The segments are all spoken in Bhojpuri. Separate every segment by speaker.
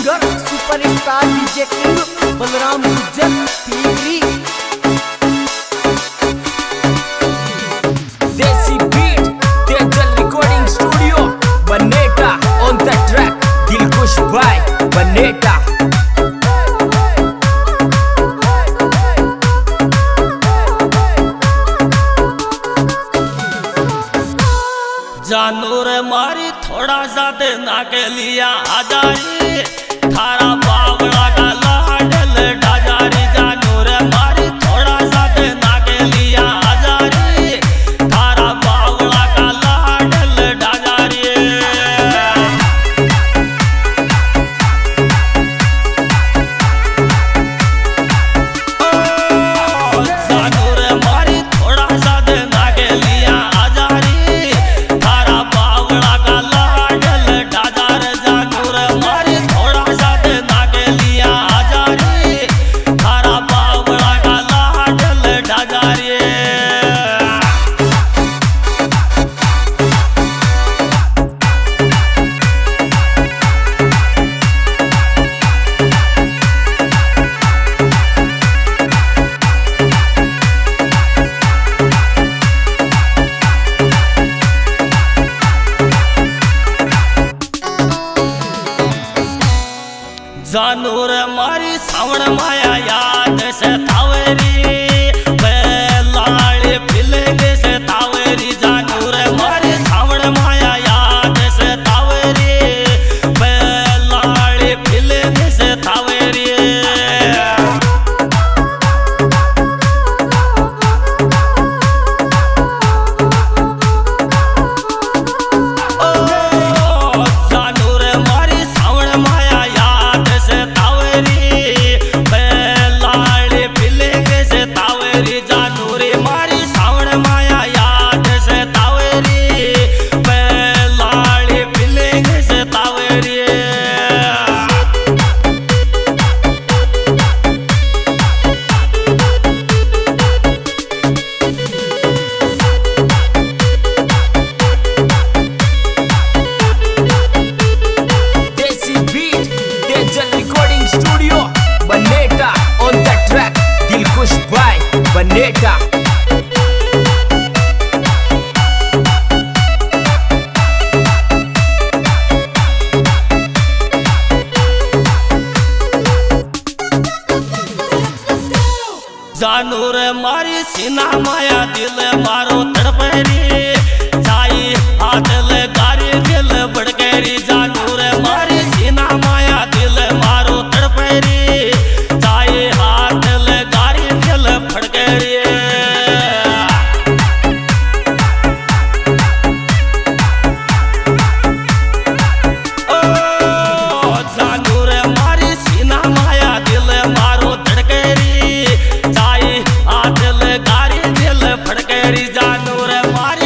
Speaker 1: Singer superstar DJ king Balram Gujjar TV.
Speaker 2: Desi beat Tejal recording studio Baneta on the track Dilkhush भाई बनेटा।
Speaker 3: जानू रे मारी थोड़ा सा देना के लिया आ जाए थारा बावड़ा का लाडल डाजारी। जानू रे मारी थोड़ा सा देना के लिया आ जाए थारा बावड़ा का लाडल डाजारी। जानू रे मारी थोड़ा सा देना के लिया आ जाए जानू रे मारी सावण माया याद से तावेरी लाड़ी फिलेंगे से तावेरी। जानू रे मारी सावण माया याद से तावेरी लाड़ी फिलेंगे से तावेरी।
Speaker 2: बनेटा
Speaker 3: जानू रे मारी सीना माया दिल मारो तड़पेरी जाई हाथ ले गारी दिल बड़केरी। जानू रे मारी सीना माया दिल मारो तड़पेरी जाई हाथ ले गारी दिल फड़केरी। जानू रे मारी सीना माया दिल मारो तड़केरी जाई हाथ ले गारी दिल फड़केरी। जानू रे मारी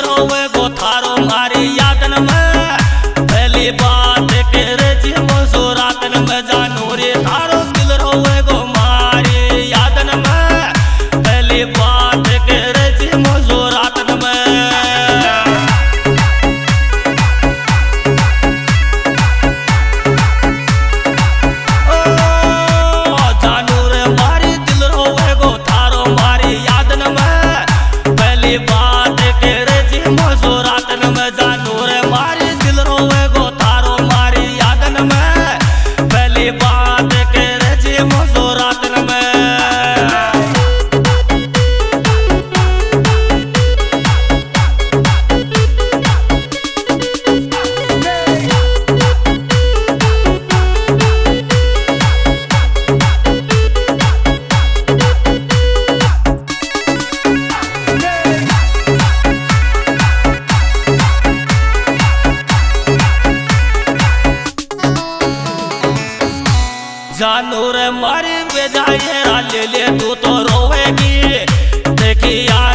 Speaker 3: रोवे गो थारो मारी यादन में पहली बात करे जी मोसो रातन में जानू रे थारो दिल रोवे गो मारी यादन में पहली बात करे जी मोसो रातन में बात करे जी मोसो रातन में जानू रे मारी दिल रोवे गो थारो मारी यादन में पहली बात करे जी मोसो रातन में जानू रे मारी बेजाए ले ले तू तो रोवेगी देखी यार